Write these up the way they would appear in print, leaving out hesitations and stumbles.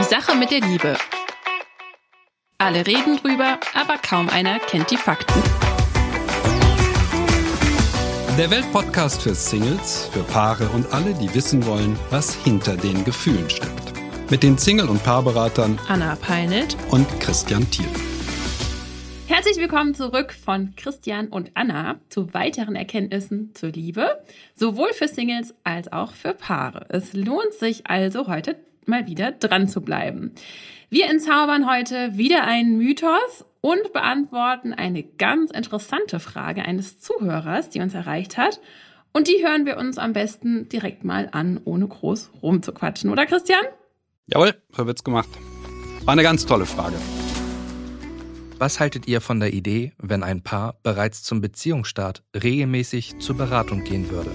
Sache mit der Liebe. Alle reden drüber, aber kaum einer kennt die Fakten. Der Weltpodcast für Singles, für Paare und alle, die wissen wollen, was hinter den Gefühlen steckt. Mit den Single- und Paarberatern Anna Peinelt und Christian Thiel. Herzlich willkommen zurück von Christian und Anna zu weiteren Erkenntnissen zur Liebe, sowohl für Singles als auch für Paare. Es lohnt sich also heute mal wieder dran zu bleiben. Wir entzaubern heute wieder einen Mythos und beantworten eine ganz interessante Frage eines Zuhörers, die uns erreicht hat. Und die hören wir uns am besten direkt mal an, ohne groß rumzuquatschen. Oder Christian? Jawohl, so wird's gemacht. War eine ganz tolle Frage. Was haltet ihr von der Idee, wenn ein Paar bereits zum Beziehungsstart regelmäßig zur Beratung gehen würde?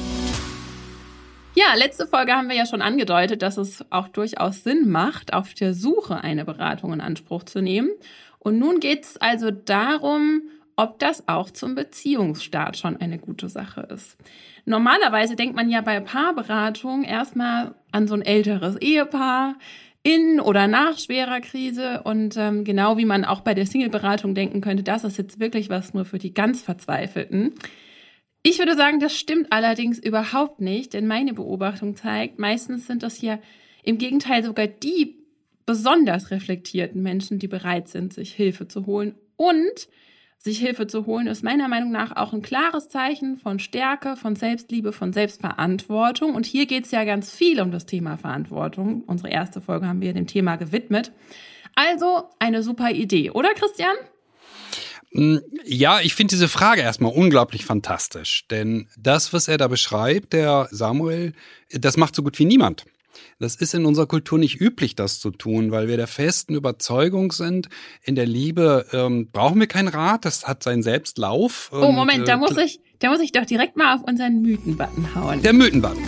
Ja, letzte Folge haben wir ja schon angedeutet, dass es auch durchaus Sinn macht, auf der Suche eine Beratung in Anspruch zu nehmen. Und nun geht es also darum, ob das auch zum Beziehungsstart schon eine gute Sache ist. Normalerweise denkt man ja bei Paarberatung erstmal an so ein älteres Ehepaar in oder nach schwerer Krise. Und genau wie man auch bei der Single-Beratung denken könnte, das ist jetzt wirklich was nur für die ganz Verzweifelten. Ich würde sagen, das stimmt allerdings überhaupt nicht, denn meine Beobachtung zeigt, meistens sind das ja im Gegenteil sogar die besonders reflektierten Menschen, die bereit sind, sich Hilfe zu holen. Und sich Hilfe zu holen ist meiner Meinung nach auch ein klares Zeichen von Stärke, von Selbstliebe, von Selbstverantwortung. Und hier geht es ja ganz viel um das Thema Verantwortung. Unsere erste Folge haben wir dem Thema gewidmet. Also eine super Idee, oder Christian? Ja, ich finde diese Frage erstmal unglaublich fantastisch, denn das, was er da beschreibt, der Samuel, das macht so gut wie niemand. Das ist in unserer Kultur nicht üblich, das zu tun, weil wir der festen Überzeugung sind, in der Liebe brauchen wir keinen Rat, das hat seinen Selbstlauf. Oh, Moment, da muss ich doch direkt mal auf unseren Mythenbutton hauen. Der Mythenbutton.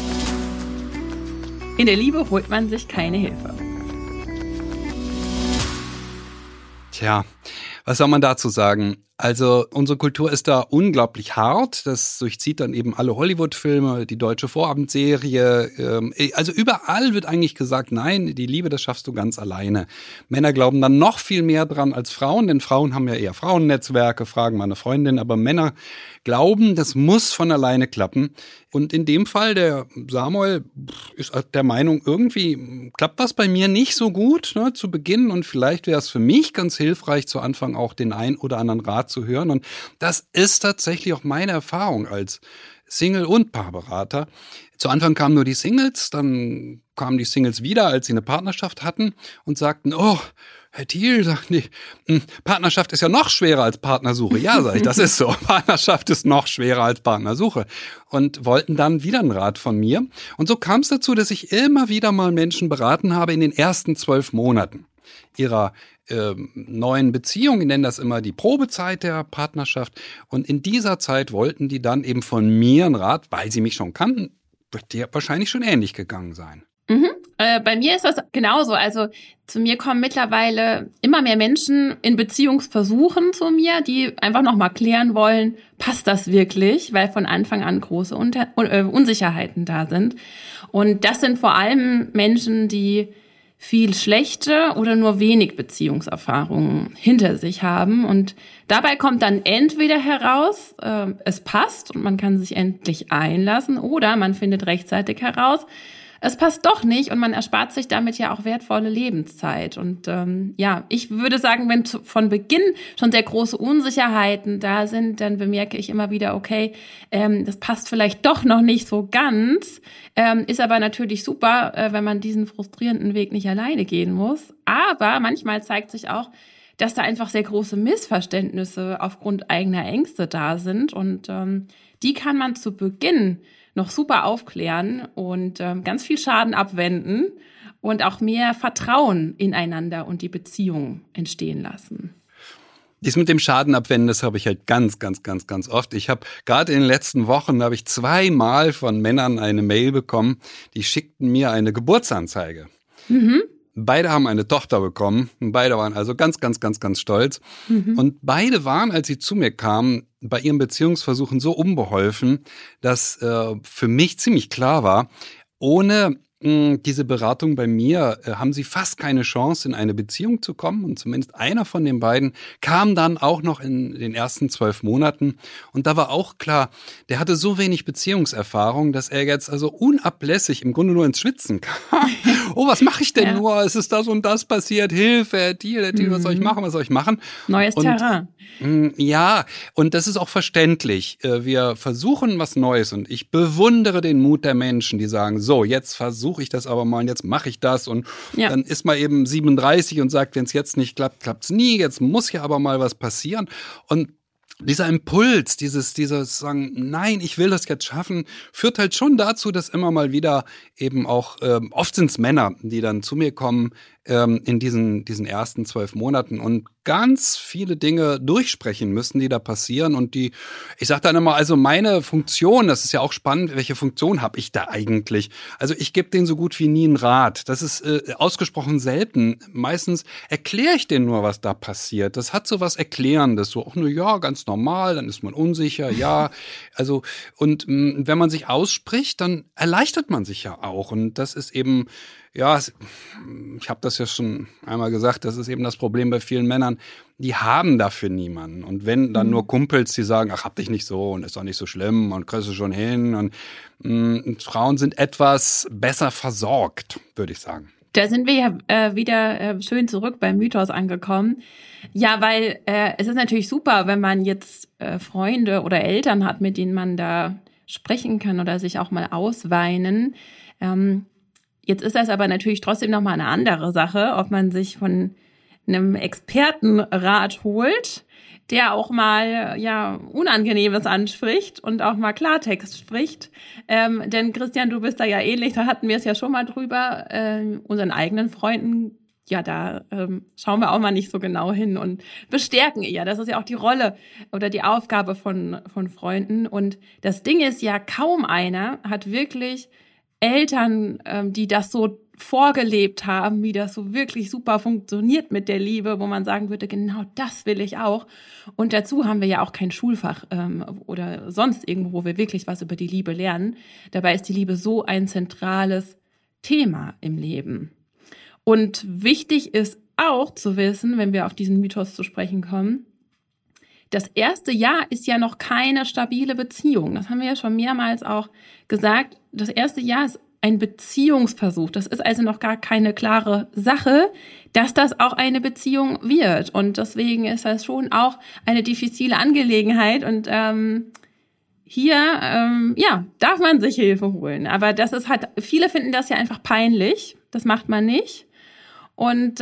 In der Liebe holt man sich keine Hilfe. Tja, was soll man dazu sagen? Also unsere Kultur ist da unglaublich hart. Das durchzieht dann eben alle Hollywood-Filme, die deutsche Vorabendserie. Also überall wird eigentlich gesagt, nein, die Liebe, das schaffst du ganz alleine. Männer glauben dann noch viel mehr dran als Frauen, denn Frauen haben ja eher Frauennetzwerke, fragen meine Freundin. Aber Männer glauben, das muss von alleine klappen. Und in dem Fall, der Samuel ist der Meinung, irgendwie klappt das bei mir nicht so gut, ne, zu Beginn. Und vielleicht wäre es für mich ganz hilfreich, zu Anfang auch den ein oder anderen Rat zu hören. Und das ist tatsächlich auch meine Erfahrung als Single- und Paarberater. Zu Anfang kamen nur die Singles, dann kamen die Singles wieder, als sie eine Partnerschaft hatten und sagten, oh, Herr Thiel, sagten die, Partnerschaft ist ja noch schwerer als Partnersuche. Ja, sag ich, das ist so. Partnerschaft ist noch schwerer als Partnersuche. Und wollten dann wieder einen Rat von mir. Und so kam es dazu, dass ich immer wieder mal Menschen beraten habe in den ersten 12 Monaten ihrer neuen Beziehung. Ich nenne das immer die Probezeit der Partnerschaft. Und in dieser Zeit wollten die dann eben von mir einen Rat, weil sie mich schon kannten, wird dir wahrscheinlich schon ähnlich gegangen sein. Mhm. Bei mir ist das genauso. Also zu mir kommen mittlerweile immer mehr Menschen in Beziehungsversuchen zu mir, die einfach nochmal klären wollen, passt das wirklich? Weil von Anfang an große Unsicherheiten da sind. Und das sind vor allem Menschen, die viel schlechte oder nur wenig Beziehungserfahrungen hinter sich haben. Und dabei kommt dann entweder heraus, es passt und man kann sich endlich einlassen, oder man findet rechtzeitig heraus, es passt doch nicht und man erspart sich damit ja auch wertvolle Lebenszeit. Und ich würde sagen, wenn von Beginn schon sehr große Unsicherheiten da sind, dann bemerke ich immer wieder, okay, das passt vielleicht doch noch nicht so ganz, ist aber natürlich super, wenn man diesen frustrierenden Weg nicht alleine gehen muss. Aber manchmal zeigt sich auch, dass da einfach sehr große Missverständnisse aufgrund eigener Ängste da sind. Und die kann man zu Beginn noch super aufklären und ganz viel Schaden abwenden und auch mehr Vertrauen ineinander und die Beziehung entstehen lassen. Dies mit dem Schaden abwenden, das habe ich halt ganz oft. Ich habe gerade in den letzten Wochen, habe ich 2-mal von Männern eine Mail bekommen, die schickten mir eine Geburtsanzeige. Mhm. Beide haben eine Tochter bekommen und beide waren also ganz stolz. Mhm. Und beide waren, als sie zu mir kamen, bei ihren Beziehungsversuchen so unbeholfen, dass für mich ziemlich klar war, ohne diese Beratung bei mir, haben sie fast keine Chance, in eine Beziehung zu kommen. Und zumindest einer von den beiden kam dann auch noch in den ersten 12 Monaten. Und da war auch klar, der hatte so wenig Beziehungserfahrung, dass er jetzt also unablässig im Grunde nur ins Schwitzen kam. Oh, was mache ich denn nur? Es ist das und das passiert. Hilfe, Deal, was soll ich machen? Neues Terrain. Ja, und das ist auch verständlich. Wir versuchen was Neues und ich bewundere den Mut der Menschen, die sagen, so, jetzt versuche ich das aber mal und jetzt mache ich das und dann ist man eben 37 und sagt, wenn es jetzt nicht klappt, klappt's nie, jetzt muss ja aber mal was passieren. Und dieser Impuls, dieses sagen, nein, ich will das jetzt schaffen, führt halt schon dazu, dass immer mal wieder eben auch, oft sind es Männer, die dann zu mir kommen, in diesen ersten 12 Monaten und ganz viele Dinge durchsprechen müssen, die da passieren und ich sage dann immer, also meine Funktion, das ist ja auch spannend, welche Funktion habe ich da eigentlich? Also ich gebe denen so gut wie nie einen Rat, das ist ausgesprochen selten, meistens erkläre ich denen nur, was da passiert, das hat so was Erklärendes, so auch nur, ja, ganz normal, dann ist man unsicher, ja, also und wenn man sich ausspricht, dann erleichtert man sich ja auch und das ist eben, ja, ich habe das ja schon einmal gesagt, das ist eben das Problem bei vielen Männern, die haben dafür niemanden. Und wenn dann nur Kumpels, die sagen, ach, hab dich nicht so und ist doch nicht so schlimm und kriegst du schon hin. Und Frauen sind etwas besser versorgt, würde ich sagen. Da sind wir ja wieder schön zurück beim Mythos angekommen. Ja, weil es ist natürlich super, wenn man jetzt Freunde oder Eltern hat, mit denen man da sprechen kann oder sich auch mal ausweinen. Jetzt ist das aber natürlich trotzdem nochmal eine andere Sache, ob man sich von einem Expertenrat holt, der auch mal Unangenehmes anspricht und auch mal Klartext spricht. Denn Christian, du bist da ja ähnlich, da hatten wir es ja schon mal drüber, unseren eigenen Freunden, da schauen wir auch mal nicht so genau hin und bestärken eher. Das ist ja auch die Rolle oder die Aufgabe von Freunden. Und das Ding ist ja, kaum einer hat wirklich Eltern, die das so vorgelebt haben, wie das so wirklich super funktioniert mit der Liebe, wo man sagen würde, genau das will ich auch. Und dazu haben wir ja auch kein Schulfach oder sonst irgendwo, wo wir wirklich was über die Liebe lernen. Dabei ist die Liebe so ein zentrales Thema im Leben. Und wichtig ist auch zu wissen, wenn wir auf diesen Mythos zu sprechen kommen, das erste Jahr ist ja noch keine stabile Beziehung. Das haben wir ja schon mehrmals auch gesagt. Das erste Jahr ist ein Beziehungsversuch. Das ist also noch gar keine klare Sache, dass das auch eine Beziehung wird. Und deswegen ist das schon auch eine diffizile Angelegenheit. Und hier darf man sich Hilfe holen. Aber das ist halt, viele finden das ja einfach peinlich. Das macht man nicht. Und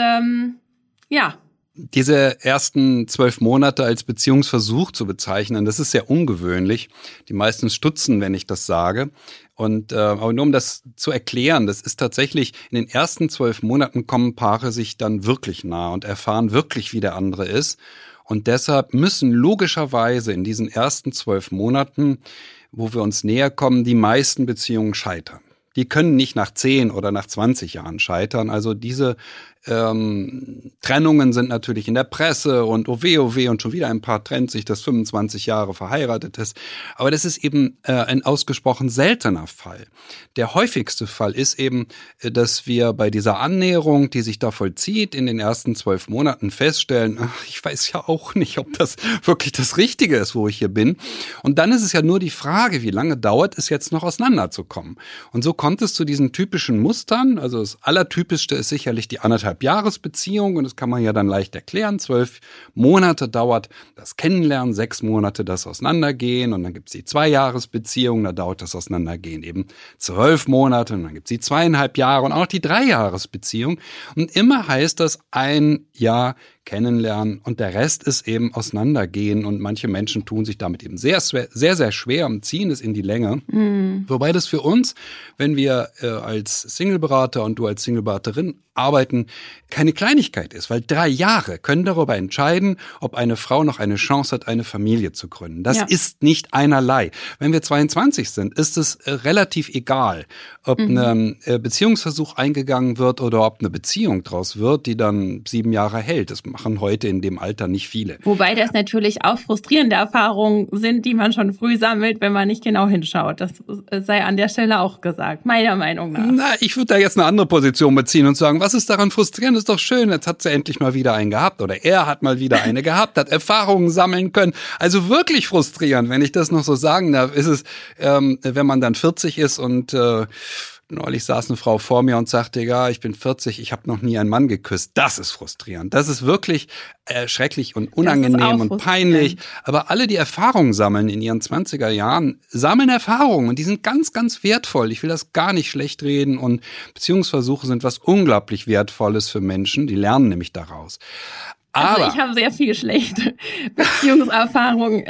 Diese ersten 12 Monate als Beziehungsversuch zu bezeichnen, das ist sehr ungewöhnlich. Die meisten stutzen, wenn ich das sage. Und aber nur um das zu erklären, das ist tatsächlich, in den ersten 12 Monaten kommen Paare sich dann wirklich nah und erfahren wirklich, wie der andere ist. Und deshalb müssen logischerweise in diesen ersten 12 Monaten, wo wir uns näher kommen, die meisten Beziehungen scheitern. Die können nicht nach 10 oder nach 20 Jahren scheitern. Also diese Trennungen sind natürlich in der Presse und oh weh, und schon wieder ein Paar trennt sich, das 25 Jahre verheiratet ist. Aber das ist eben ein ausgesprochen seltener Fall. Der häufigste Fall ist eben, dass wir bei dieser Annäherung, die sich da vollzieht, in den ersten 12 Monaten feststellen, ach, ich weiß ja auch nicht, ob das wirklich das Richtige ist, wo ich hier bin. Und dann ist es ja nur die Frage, wie lange dauert es jetzt noch auseinanderzukommen. Und so kommt es zu diesen typischen Mustern. Also das Allertypischste ist sicherlich die 1,5-Jahres-Beziehung und das kann man ja dann leicht erklären. 12 Monate dauert das Kennenlernen, 6 Monate das Auseinandergehen und dann gibt es die 2-Jahres-Beziehung, da dauert das Auseinandergehen eben 12 Monate und dann gibt es die 2,5 Jahre und auch die 3-Jahres-Beziehung und immer heißt das 1 Jahr kennenlernen und der Rest ist eben auseinandergehen und manche Menschen tun sich damit eben sehr, sehr schwer und ziehen es in die Länge. Wobei das für uns, wenn wir als Singleberater und du als Singleberaterin arbeiten, keine Kleinigkeit ist, weil 3 Jahre können darüber entscheiden, ob eine Frau noch eine Chance hat, eine Familie zu gründen. Das ist nicht einerlei. Wenn wir 22 sind, ist es relativ egal, ob ein Beziehungsversuch eingegangen wird oder ob eine Beziehung draus wird, die dann 7 Jahre hält. Das machen heute in dem Alter nicht viele. Wobei das natürlich auch frustrierende Erfahrungen sind, die man schon früh sammelt, wenn man nicht genau hinschaut. Das sei an der Stelle auch gesagt, meiner Meinung nach. Na, ich würde da jetzt eine andere Position beziehen und sagen, was ist daran frustrierend? Ist doch schön, jetzt hat sie endlich mal wieder einen gehabt oder er hat mal wieder eine gehabt, hat Erfahrungen sammeln können. Also wirklich frustrierend, wenn ich das noch so sagen darf, ist es, wenn man dann 40 ist und neulich saß eine Frau vor mir und sagte, ja, ich bin 40, ich habe noch nie einen Mann geküsst. Das ist frustrierend. Das ist wirklich schrecklich und unangenehm und peinlich. Aber alle, die Erfahrungen sammeln in ihren 20er Jahren, sammeln Erfahrungen und die sind ganz, ganz wertvoll. Ich will das gar nicht schlecht reden und Beziehungsversuche sind was unglaublich Wertvolles für Menschen. Die lernen nämlich daraus. Also ich habe sehr viel schlechte Beziehungserfahrungen,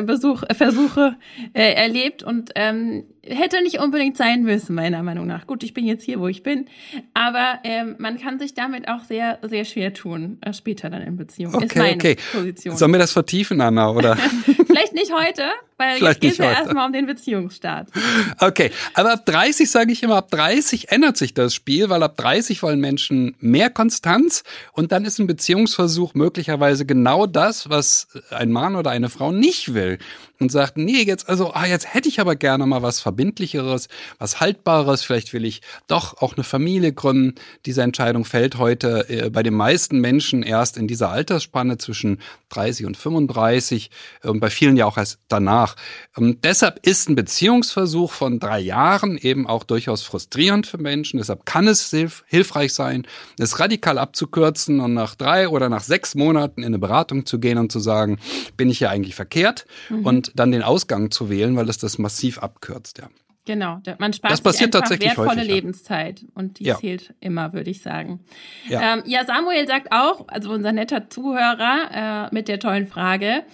Versuche erlebt und hätte nicht unbedingt sein müssen, meiner Meinung nach. Gut, ich bin jetzt hier, wo ich bin, aber man kann sich damit auch sehr, sehr schwer tun, später dann in Beziehung. Ist meine Position. Sollen wir das vertiefen, Anna, oder? Vielleicht nicht heute, weil jetzt geht es ja erstmal um den Beziehungsstart. Okay, aber ab 30 sage ich immer, ab 30 ändert sich das Spiel, weil ab 30 wollen Menschen mehr Konstanz und dann ist ein Beziehungsversuch möglicherweise genau das, was ein Mann oder eine Frau nicht will. Und sagt, nee, jetzt hätte ich aber gerne mal was Verbindlicheres, was Haltbares, vielleicht will ich doch auch eine Familie gründen. Diese Entscheidung fällt heute bei den meisten Menschen erst in dieser Altersspanne zwischen 30 und 35, bei vielen ja auch erst danach. Deshalb ist ein Beziehungsversuch von 3 Jahren eben auch durchaus frustrierend für Menschen. Deshalb kann es hilfreich sein, es radikal abzukürzen und nach 3 oder nach 6 Monaten in eine Beratung zu gehen und zu sagen, bin ich ja eigentlich verkehrt? Und dann den Ausgang zu wählen, weil es das massiv abkürzt, ja. Genau, man spart das passiert sich einfach tatsächlich wertvolle häufig, Lebenszeit und die zählt immer, würde ich sagen. Ja. Samuel sagt auch, also unser netter Zuhörer mit der tollen Frage,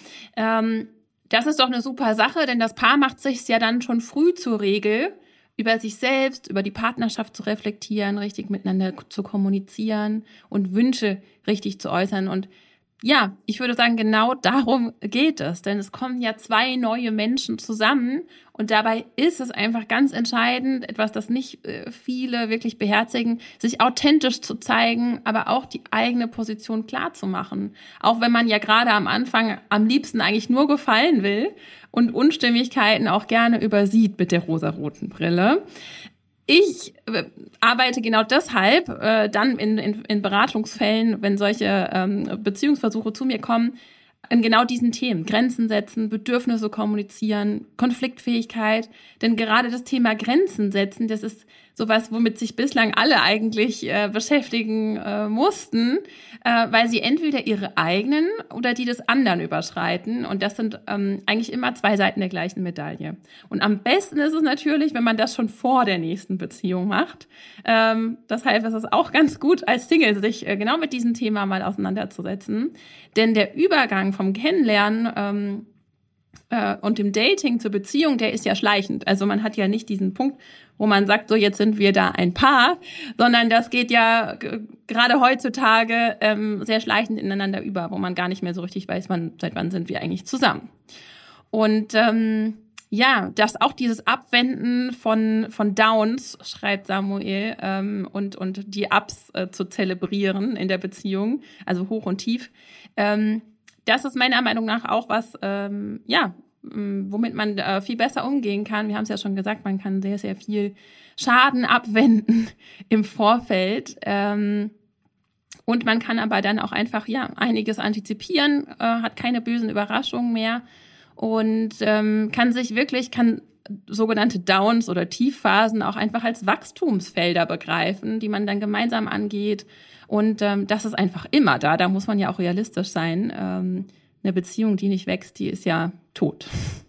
das ist doch eine super Sache, denn das Paar macht sich's ja dann schon früh zur Regel, über sich selbst, über die Partnerschaft zu reflektieren, richtig miteinander zu kommunizieren und Wünsche richtig zu äußern. Und ja, ich würde sagen, genau darum geht es, denn es kommen ja 2 neue Menschen zusammen und dabei ist es einfach ganz entscheidend, etwas, das nicht viele wirklich beherzigen, sich authentisch zu zeigen, aber auch die eigene Position klar zu machen. Auch wenn man ja gerade am Anfang am liebsten eigentlich nur gefallen will und Unstimmigkeiten auch gerne übersieht mit der rosaroten Brille. Ich arbeite genau deshalb dann in Beratungsfällen, wenn solche Beziehungsversuche zu mir kommen, in genau diesen Themen. Grenzen setzen, Bedürfnisse kommunizieren, Konfliktfähigkeit. Denn gerade das Thema Grenzen setzen, das ist sowas, womit sich bislang alle eigentlich beschäftigen mussten, weil sie entweder ihre eigenen oder die des anderen überschreiten. Und das sind eigentlich immer 2 Seiten der gleichen Medaille. Und am besten ist es natürlich, wenn man das schon vor der nächsten Beziehung macht. Deshalb ist es auch ganz gut, als Single sich genau mit diesem Thema mal auseinanderzusetzen. Denn der Übergang vom Kennenlernen und dem Dating zur Beziehung, der ist ja schleichend. Also man hat ja nicht diesen Punkt, wo man sagt, so jetzt sind wir da ein Paar, sondern das geht ja gerade heutzutage sehr schleichend ineinander über, wo man gar nicht mehr so richtig weiß, seit wann sind wir eigentlich zusammen. Und dass auch dieses Abwenden von Downs, schreibt Samuel, und die Ups zu zelebrieren in der Beziehung, also hoch und tief, das ist meiner Meinung nach auch was, womit man viel besser umgehen kann. Wir haben es ja schon gesagt, man kann sehr, sehr viel Schaden abwenden im Vorfeld. Und man kann aber dann auch einfach einiges antizipieren, hat keine bösen Überraschungen mehr und kann sogenannte Downs oder Tiefphasen auch einfach als Wachstumsfelder begreifen, die man dann gemeinsam angeht. Und das ist einfach immer da. Da muss man ja auch realistisch sein. Eine Beziehung, die nicht wächst, die ist ja tot.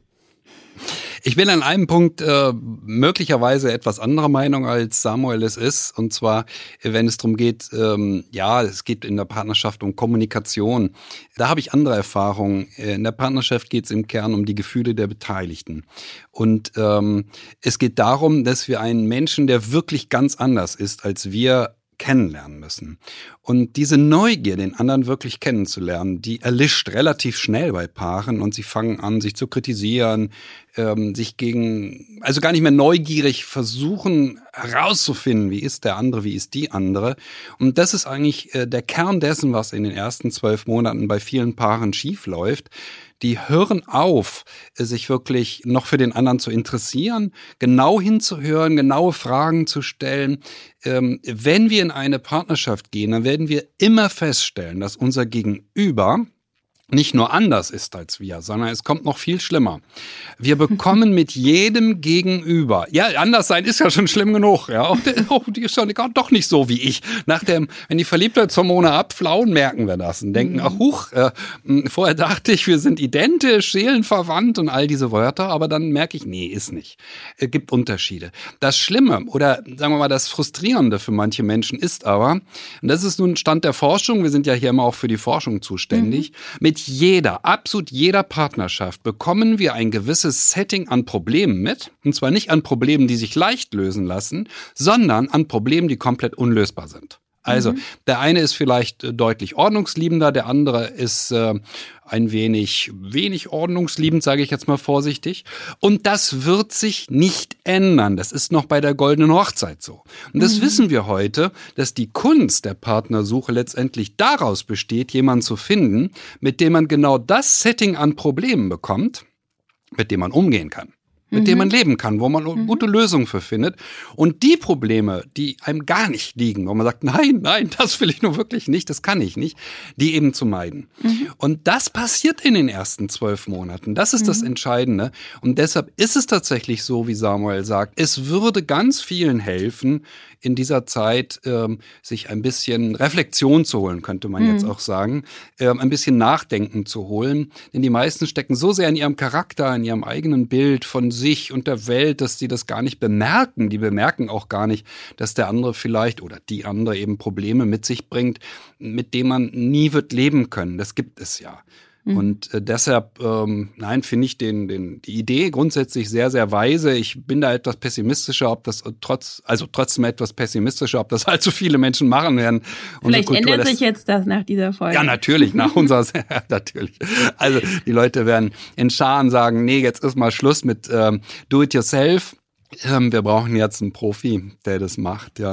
Ich bin an einem Punkt möglicherweise etwas anderer Meinung als Samuel es ist. Und zwar, wenn es darum geht, es geht in der Partnerschaft um Kommunikation. Da habe ich andere Erfahrungen. In der Partnerschaft geht es im Kern um die Gefühle der Beteiligten. Und es geht darum, dass wir einen Menschen, der wirklich ganz anders ist als wir, kennenlernen müssen. Und diese Neugier, den anderen wirklich kennenzulernen, die erlischt relativ schnell bei Paaren und sie fangen an, sich zu kritisieren, sich also gar nicht mehr neugierig versuchen herauszufinden, wie ist der andere, wie ist die andere. Und das ist eigentlich der Kern dessen, was in den ersten 12 Monaten bei vielen Paaren schief läuft. Die hören auf, sich wirklich noch für den anderen zu interessieren, genau hinzuhören, genaue Fragen zu stellen. Wenn wir in eine Partnerschaft gehen, dann werden wir immer feststellen, dass unser Gegenüber nicht nur anders ist als wir, sondern es kommt noch viel schlimmer. Wir bekommen mit jedem Gegenüber, ja, anders sein ist ja schon schlimm genug, ja, die ist ja doch nicht so wie ich. Wenn die Verliebtheitshormone abflauen, merken wir das und denken, ach huch, vorher dachte ich, wir sind identisch, seelenverwandt und all diese Wörter, aber dann merke ich, nee, ist nicht. Es gibt Unterschiede. Das Schlimme oder sagen wir mal das Frustrierende für manche Menschen ist aber, und das ist nun Stand der Forschung, wir sind ja hier immer auch für die Forschung zuständig, mit absolut jeder Partnerschaft bekommen wir ein gewisses Setting an Problemen mit. Und zwar nicht an Problemen, die sich leicht lösen lassen, sondern an Problemen, die komplett unlösbar sind. Also der eine ist vielleicht deutlich ordnungsliebender, der andere ist ein wenig ordnungsliebend, sage ich jetzt mal vorsichtig. Und das wird sich nicht ändern. Das ist noch bei der goldenen Hochzeit so. Und das wissen wir heute, dass die Kunst der Partnersuche letztendlich daraus besteht, jemanden zu finden, mit dem man genau das Setting an Problemen bekommt, mit dem man umgehen kann. Mit dem man leben kann, wo man eine gute Lösung für findet. Und die Probleme, die einem gar nicht liegen, wo man sagt, nein, das will ich nur wirklich nicht, das kann ich nicht, die eben zu meiden. Und das passiert in den ersten 12 Monaten. Das ist das Entscheidende. Und deshalb ist es tatsächlich so, wie Samuel sagt, es würde ganz vielen helfen, in dieser Zeit sich ein bisschen Reflexion zu holen, könnte man jetzt auch sagen, ein bisschen Nachdenken zu holen. Denn die meisten stecken so sehr in ihrem Charakter, in ihrem eigenen Bild von sich und der Welt, dass sie das gar nicht bemerken. Die bemerken auch gar nicht, dass der andere vielleicht oder die andere eben Probleme mit sich bringt, mit denen man nie wird leben können. Das gibt es ja. Und deshalb, finde ich die Idee grundsätzlich sehr, sehr weise. Ich bin da etwas pessimistischer, ob das trotzdem etwas pessimistischer, ob das allzu viele Menschen machen werden. Vielleicht ändert sich jetzt das nach dieser Folge. Ja, natürlich, natürlich. Also die Leute werden in Scharen sagen, nee, jetzt ist mal Schluss mit Do-it-yourself. Wir brauchen jetzt einen Profi, der das macht, ja.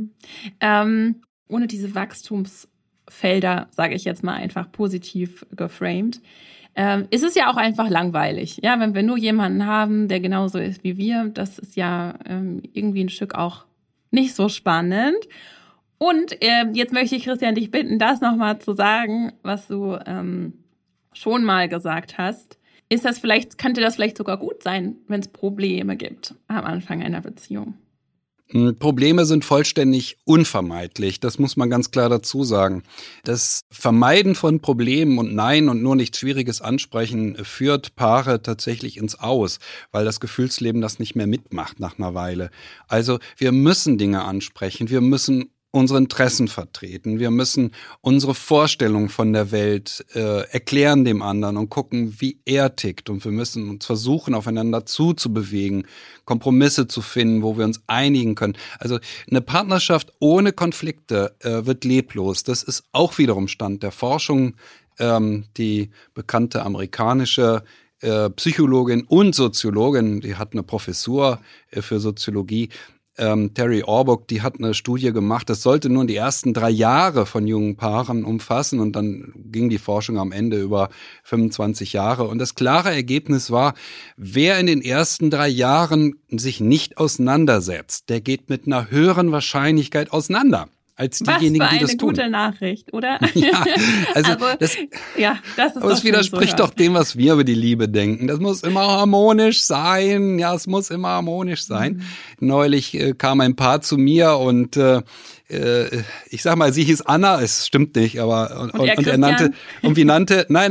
Ohne diese Wachstumsfelder, sage ich jetzt mal einfach positiv geframed, ist es ja auch einfach langweilig. Ja, wenn wir nur jemanden haben, der genauso ist wie wir, das ist ja irgendwie ein Stück auch nicht so spannend. Und jetzt möchte ich, Christian, dich bitten, das nochmal zu sagen, was du schon mal gesagt hast. Könnte das vielleicht sogar gut sein, wenn es Probleme gibt am Anfang einer Beziehung? Probleme sind vollständig unvermeidlich. Das muss man ganz klar dazu sagen. Das Vermeiden von Problemen und Nein und nur nichts Schwieriges ansprechen führt Paare tatsächlich ins Aus, weil das Gefühlsleben das nicht mehr mitmacht nach einer Weile. Also wir müssen Dinge ansprechen. Wir müssen unsere Interessen vertreten. Wir müssen unsere Vorstellung von der Welt erklären dem anderen und gucken, wie er tickt. Und wir müssen uns versuchen, aufeinander zuzubewegen, Kompromisse zu finden, wo wir uns einigen können. Also eine Partnerschaft ohne Konflikte wird leblos. Das ist auch wiederum Stand der Forschung. Die bekannte amerikanische Psychologin und Soziologin, die hat eine Professur für Soziologie, Terry Orbuck, die hat eine Studie gemacht, das sollte nur die ersten 3 Jahre von jungen Paaren umfassen und dann ging die Forschung am Ende über 25 Jahre. Und das klare Ergebnis war, wer in den ersten 3 Jahren sich nicht auseinandersetzt, der geht mit einer höheren Wahrscheinlichkeit auseinander als diejenigen, die das tun. Was für eine gute Nachricht, oder? Ja, also das ist aber es widerspricht doch dem, was wir über die Liebe denken. Das muss immer harmonisch sein. Ja, es muss immer harmonisch sein. Neulich kam ein Paar zu mir und ich sag mal, sie hieß Anna, es stimmt nicht, aber und er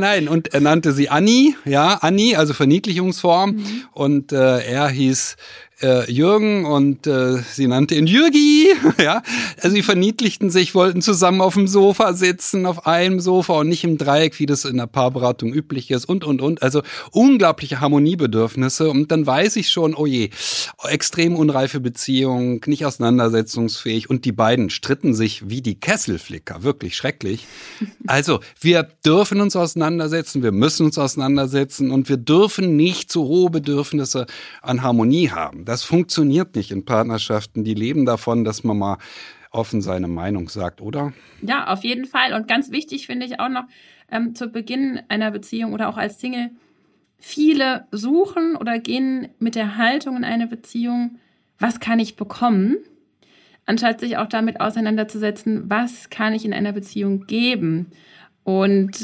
nannte sie Anni, ja, Anni, also Verniedlichungsform und er hieß Jürgen und sie nannte ihn Jürgi. Ja, also sie verniedlichten sich, wollten zusammen auf dem Sofa sitzen, auf einem Sofa und nicht im Dreieck, wie das in der Paarberatung üblich ist und. Also unglaubliche Harmoniebedürfnisse und dann weiß ich schon, oh je, extrem unreife Beziehung, nicht auseinandersetzungsfähig und die beiden stritten sich wie die Kesselflicker, wirklich schrecklich. Also wir dürfen uns auseinandersetzen, wir müssen uns auseinandersetzen und wir dürfen nicht zu hohe Bedürfnisse an Harmonie haben. Das funktioniert nicht in Partnerschaften. Die leben davon, dass man mal offen seine Meinung sagt, oder? Ja, auf jeden Fall. Und ganz wichtig finde ich auch noch, zu Beginn einer Beziehung oder auch als Single, viele suchen oder gehen mit der Haltung in eine Beziehung, was kann ich bekommen, anstatt sich auch damit auseinanderzusetzen, was kann ich in einer Beziehung geben. Und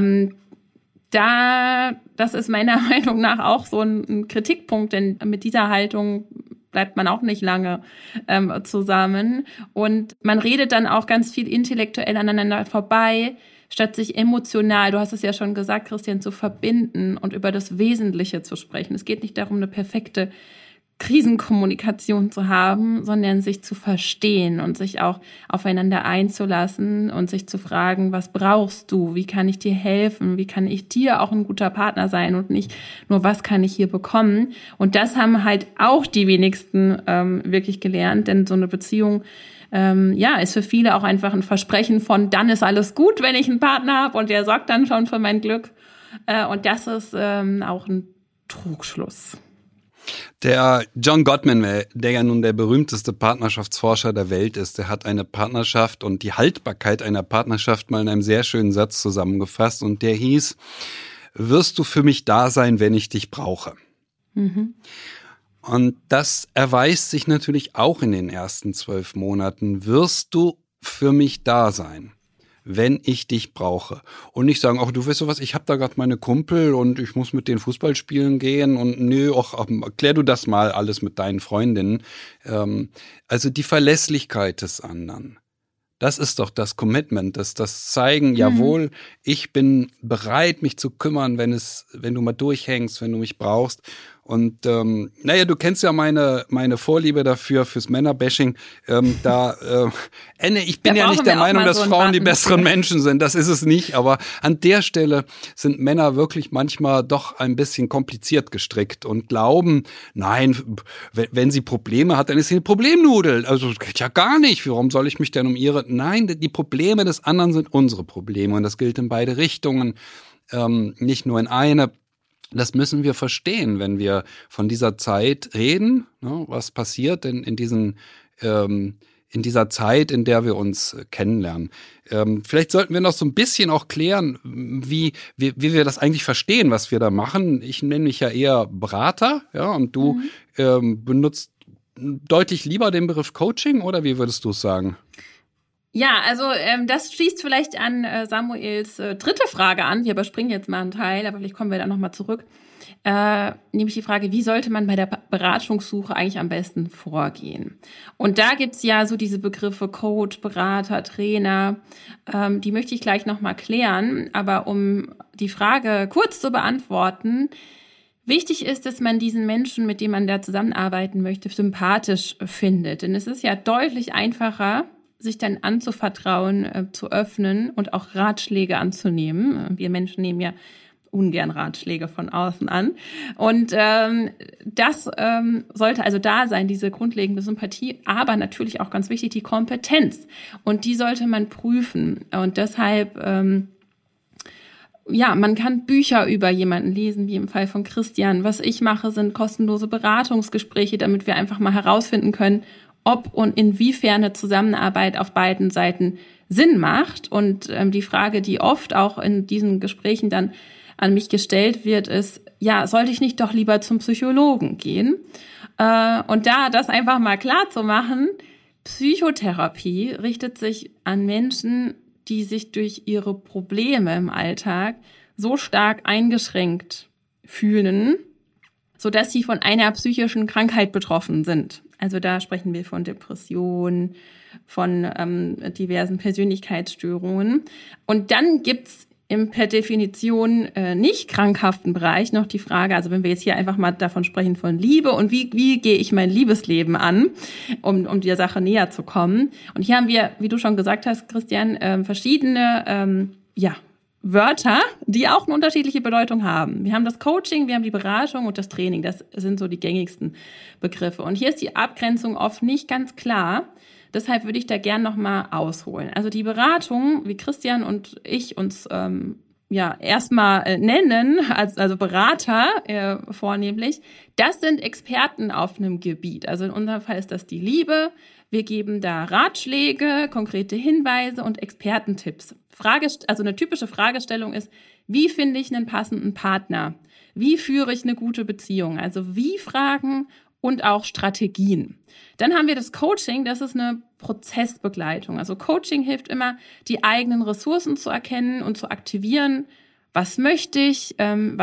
das ist meiner Meinung nach auch so ein Kritikpunkt, denn mit dieser Haltung bleibt man auch nicht lange zusammen. Und man redet dann auch ganz viel intellektuell aneinander vorbei, statt sich emotional, du hast es ja schon gesagt, Christian, zu verbinden und über das Wesentliche zu sprechen. Es geht nicht darum, eine perfekte Krisenkommunikation zu haben, sondern sich zu verstehen und sich auch aufeinander einzulassen und sich zu fragen, was brauchst du? Wie kann ich dir helfen? Wie kann ich dir auch ein guter Partner sein und nicht nur, was kann ich hier bekommen? Und das haben halt auch die wenigsten wirklich gelernt, denn so eine Beziehung ist für viele auch einfach ein Versprechen von, dann ist alles gut, wenn ich einen Partner habe und der sorgt dann schon für mein Glück. Und das ist auch ein Trugschluss. Der John Gottman, der ja nun der berühmteste Partnerschaftsforscher der Welt ist, der hat eine Partnerschaft und die Haltbarkeit einer Partnerschaft mal in einem sehr schönen Satz zusammengefasst und der hieß, wirst du für mich da sein, wenn ich dich brauche? Mhm. Und das erweist sich natürlich auch in den ersten 12 Monaten. Wirst du für mich da sein, wenn ich dich brauche? Und nicht sagen, ach, du weißt du was, ich habe da gerade meine Kumpel und ich muss mit denen Fußball spielen gehen und nö, klär du das mal alles mit deinen Freundinnen. Also die Verlässlichkeit des anderen. Das ist doch das Commitment, das Zeigen, jawohl, ich bin bereit, mich zu kümmern, wenn du mal durchhängst, wenn du mich brauchst. Und du kennst ja meine Vorliebe dafür, fürs Männerbashing. Ich bin ja nicht der Meinung, dass Frauen die besseren Menschen sind. Das ist es nicht. Aber an der Stelle sind Männer wirklich manchmal doch ein bisschen kompliziert gestrickt und glauben, nein, wenn sie Probleme hat, dann ist sie eine Problemnudel. Also das geht ja gar nicht. Warum soll ich mich denn um ihre... Nein, die Probleme des anderen sind unsere Probleme. Und das gilt in beide Richtungen, nicht nur in eine. Das müssen wir verstehen, wenn wir von dieser Zeit reden, ne, was passiert denn in dieser Zeit, in der wir uns kennenlernen. Vielleicht sollten wir noch so ein bisschen auch klären, wie wir das eigentlich verstehen, was wir da machen. Ich nenne mich ja eher Berater, ja, und du benutzt deutlich lieber den Begriff Coaching, oder wie würdest du es sagen? Ja, also das schließt vielleicht an Samuels dritte Frage an. Wir überspringen jetzt mal einen Teil, aber vielleicht kommen wir da nochmal zurück. Nämlich die Frage, wie sollte man bei der Beratungssuche eigentlich am besten vorgehen? Und da gibt's ja so diese Begriffe Coach, Berater, Trainer. Die möchte ich gleich nochmal klären. Aber um die Frage kurz zu beantworten, wichtig ist, dass man diesen Menschen, mit dem man da zusammenarbeiten möchte, sympathisch findet. Denn es ist ja deutlich einfacher, sich dann anzuvertrauen, zu öffnen und auch Ratschläge anzunehmen. Wir Menschen nehmen ja ungern Ratschläge von außen an. Und das sollte also da sein, diese grundlegende Sympathie, aber natürlich auch ganz wichtig, die Kompetenz. Und die sollte man prüfen. Und deshalb, man kann Bücher über jemanden lesen, wie im Fall von Christian. Was ich mache, sind kostenlose Beratungsgespräche, damit wir einfach mal herausfinden können, ob und inwiefern eine Zusammenarbeit auf beiden Seiten Sinn macht. Und die Frage, die oft auch in diesen Gesprächen dann an mich gestellt wird, ist, ja, sollte ich nicht doch lieber zum Psychologen gehen? Und da das einfach mal klar zu machen, Psychotherapie richtet sich an Menschen, die sich durch ihre Probleme im Alltag so stark eingeschränkt fühlen, sodass sie von einer psychischen Krankheit betroffen sind. Also da sprechen wir von Depressionen, von diversen Persönlichkeitsstörungen. Und dann gibt's im per Definition nicht krankhaften Bereich noch die Frage, also wenn wir jetzt hier einfach mal davon sprechen von Liebe und wie gehe ich mein Liebesleben an, um der Sache näher zu kommen. Und hier haben wir, wie du schon gesagt hast, Christian, verschiedene Wörter, die auch eine unterschiedliche Bedeutung haben. Wir haben das Coaching, wir haben die Beratung und das Training. Das sind so die gängigsten Begriffe. Und hier ist die Abgrenzung oft nicht ganz klar. Deshalb würde ich da gern nochmal ausholen. Also die Beratung, wie Christian und ich uns erstmal nennen, also Berater vornehmlich, das sind Experten auf einem Gebiet. Also in unserem Fall ist das die Liebe. Wir geben da Ratschläge, konkrete Hinweise und Expertentipps. Also eine typische Fragestellung ist, wie finde ich einen passenden Partner? Wie führe ich eine gute Beziehung? Also wie Fragen und auch Strategien. Dann haben wir das Coaching, das ist eine Prozessbegleitung. Also Coaching hilft immer, die eigenen Ressourcen zu erkennen und zu aktivieren. Was möchte ich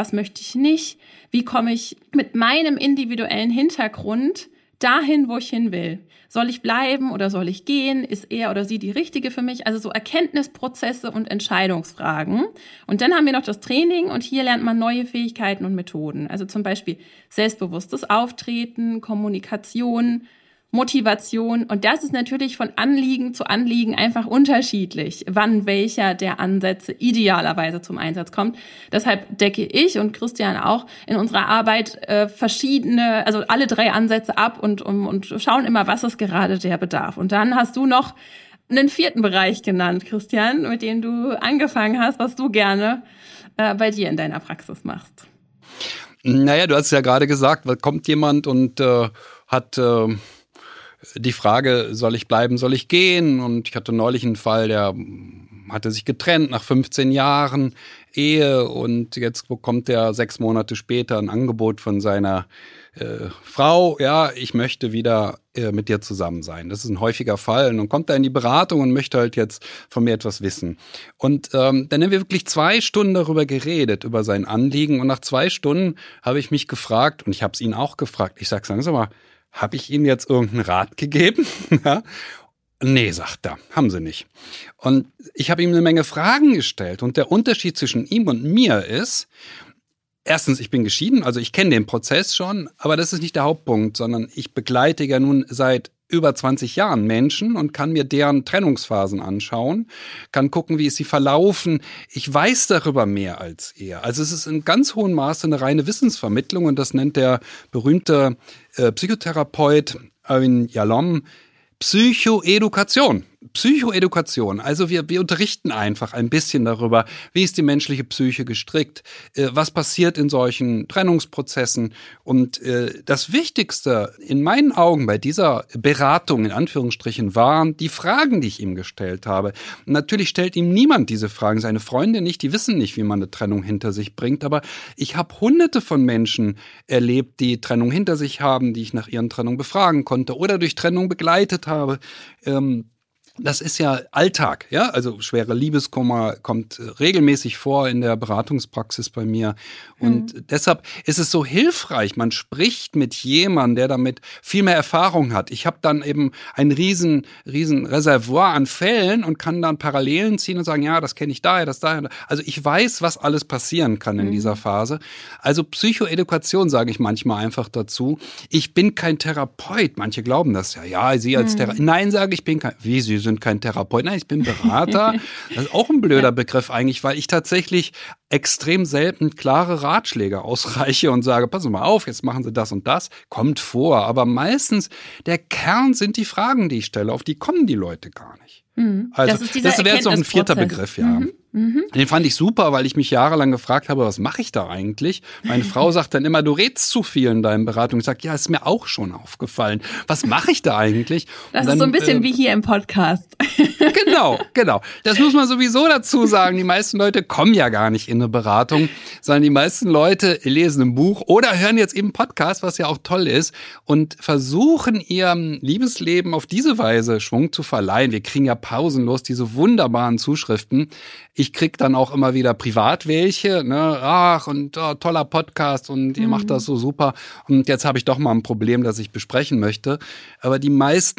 nicht? Wie komme ich mit meinem individuellen Hintergrund dahin, wo ich hin will? Soll ich bleiben oder soll ich gehen? Ist er oder sie die Richtige für mich? Also so Erkenntnisprozesse und Entscheidungsfragen. Und dann haben wir noch das Training und hier lernt man neue Fähigkeiten und Methoden. Also zum Beispiel selbstbewusstes Auftreten, Kommunikation, Motivation. Und das ist natürlich von Anliegen zu Anliegen einfach unterschiedlich, wann welcher der Ansätze idealerweise zum Einsatz kommt. Deshalb decke ich und Christian auch in unserer Arbeit verschiedene, also alle 3 Ansätze ab und schauen immer, was ist gerade der Bedarf. Und dann hast du noch einen 4. Bereich genannt, Christian, mit dem du angefangen hast, was du gerne bei dir in deiner Praxis machst. Naja, du hast ja gerade gesagt, kommt jemand und hat die Frage, soll ich bleiben, soll ich gehen? Und ich hatte neulich einen Fall, der hatte sich getrennt nach 15 Jahren Ehe und jetzt bekommt er 6 Monate später ein Angebot von seiner Frau, ja, ich möchte wieder mit dir zusammen sein. Das ist ein häufiger Fall. Und dann kommt er in die Beratung und möchte halt jetzt von mir etwas wissen. Und dann haben wir wirklich 2 Stunden darüber geredet, über sein Anliegen. Und nach 2 Stunden habe ich mich gefragt, und ich habe es ihn auch gefragt, ich sage, sagen Sie mal, habe ich Ihnen jetzt irgendeinen Rat gegeben? Ja? Nee, sagt er, haben Sie nicht. Und ich habe ihm eine Menge Fragen gestellt. Und der Unterschied zwischen ihm und mir ist, erstens, ich bin geschieden, also ich kenne den Prozess schon, aber das ist nicht der Hauptpunkt, sondern ich begleite ja nun seit über 20 Jahren Menschen und kann mir deren Trennungsphasen anschauen, kann gucken, wie ist sie verlaufen. Ich weiß darüber mehr als er. Also es ist in ganz hohem Maße eine reine Wissensvermittlung und das nennt der berühmte Psychotherapeut Irwin Yalom Psychoedukation. Psychoedukation. Also wir unterrichten einfach ein bisschen darüber, wie ist die menschliche Psyche gestrickt, was passiert in solchen Trennungsprozessen. Und das Wichtigste in meinen Augen bei dieser Beratung in Anführungsstrichen waren die Fragen, die ich ihm gestellt habe. Und natürlich stellt ihm niemand diese Fragen, seine Freunde nicht, die wissen nicht, wie man eine Trennung hinter sich bringt. Aber ich habe Hunderte von Menschen erlebt, die Trennung hinter sich haben, die ich nach ihren Trennung befragen konnte oder durch Trennung begleitet habe. Das ist ja Alltag, ja, also schwere Liebeskummer kommt regelmäßig vor in der Beratungspraxis bei mir und deshalb ist es so hilfreich, man spricht mit jemandem, der damit viel mehr Erfahrung hat. Ich habe dann eben ein riesen Reservoir an Fällen und kann dann Parallelen ziehen und sagen, ja, das kenne ich daher, das daher. Also ich weiß, was alles passieren kann in dieser Phase. Also Psychoedukation sage ich manchmal einfach dazu. Ich bin kein Therapeut, manche glauben das ja, Sie als Therapeut. Nein, sage ich, bin kein, wie, Sie sind kein Therapeut. Nein, ich bin Berater. Das ist auch ein blöder Begriff eigentlich, weil ich tatsächlich extrem selten klare Ratschläge ausreiche und sage, passen Sie mal auf, jetzt machen Sie das und das. Kommt vor. Aber meistens der Kern sind die Fragen, die ich stelle. Auf die kommen die Leute gar nicht. Also das wäre jetzt noch ein 4. Begriff, ja. Den fand ich super, weil ich mich jahrelang gefragt habe, was mache ich da eigentlich? Meine Frau sagt dann immer, du redest zu viel in deinen Beratungen. Ich sage, ja, ist mir auch schon aufgefallen. Was mache ich da eigentlich? Das ist so ein bisschen wie hier im Podcast. Genau. Das muss man sowieso dazu sagen. Die meisten Leute kommen ja gar nicht in eine Beratung, sondern die meisten Leute lesen ein Buch oder hören jetzt eben Podcast, was ja auch toll ist, und versuchen ihrem Liebesleben auf diese Weise Schwung zu verleihen. Wir kriegen ja pausenlos diese wunderbaren Zuschriften. Ich krieg dann auch immer wieder privat welche, ne? Ach, und toller Podcast und ihr macht das so super. Und jetzt habe ich doch mal ein Problem, das ich besprechen möchte. Aber die meisten